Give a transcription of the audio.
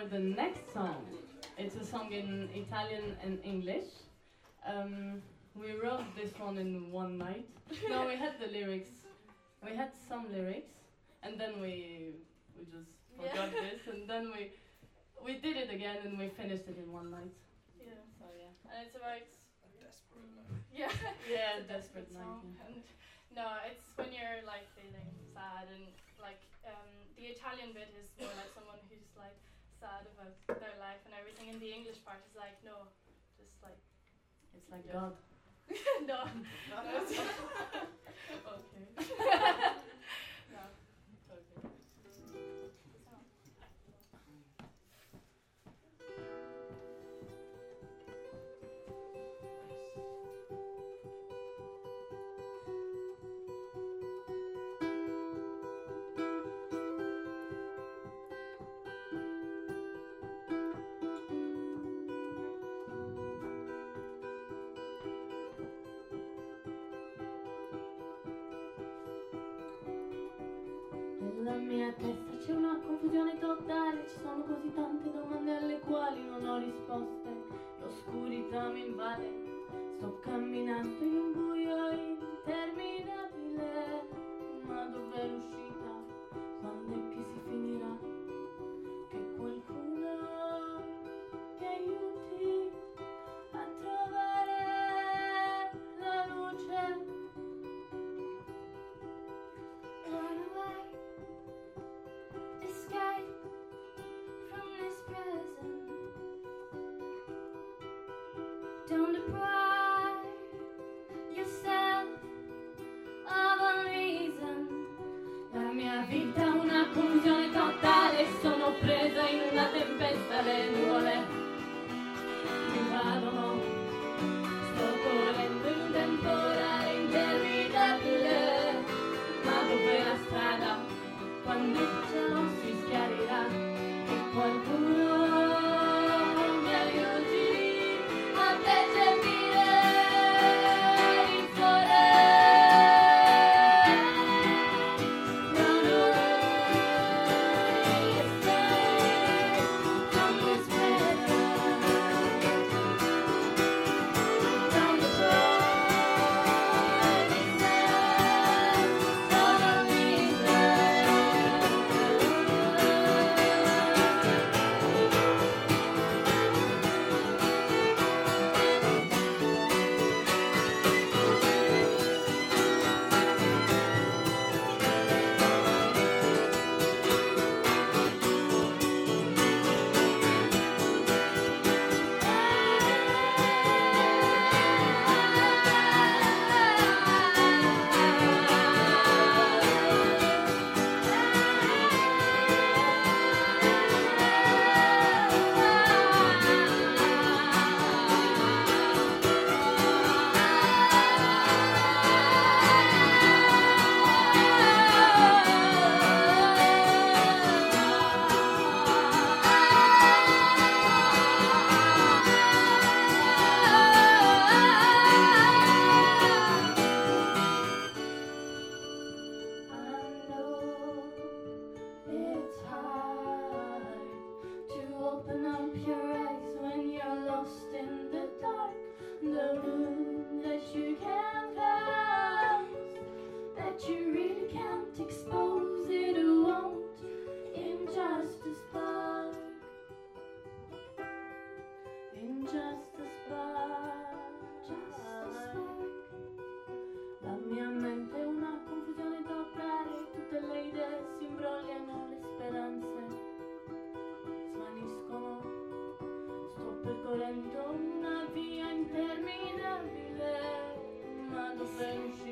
for the next song. It's a song in Italian and English. We wrote this one in one night. No, we had the lyrics. We had some lyrics, and then we just forgot this, and then we did it again, and we finished it in one night. Yeah. So yeah. And it's about Desperate night. yeah. Yeah, It's a desperate night. song. Yeah. And no, it's when you're like feeling sad and like the Italian bit is more like someone who's like sad about their life and everything, and the English part is like no, just like It's like Yeah. God. no. Okay. No. Okay. Nella mia testa c'è una confusione totale, ci sono così tante domande alle quali non ho risposte. L'oscurità mi invade, sto camminando in un buio interminabile. Ma dov'è l'uscita? Quando è che si finirà? Che qualcuno mi aiuti a trovare la luce. Run away, escape from this prison. Don't deprive yourself of a reason. La mia vita è una confusione totale, sono presa in una tempesta, le nuvole mi invadono. Sto correndo in un temporale interminabile. Ma dov'è la strada? Quando il cielo si schiarirà? Che qualcuno mi aiuti a percepire il sole. Run away, escape from this prison. Don't deprive yourself of a It's hard to open up your eyes when you're lost in the dark. The room that you can't close, that you really can't expose. It won't in just a spark. In just a spark. Just a spark. La mia mente è una confusione totale, tutte le idee si imbrogliano, le speranze svaniscono. Sto percorrendo una via interminabile, ma dov'è l'uscita?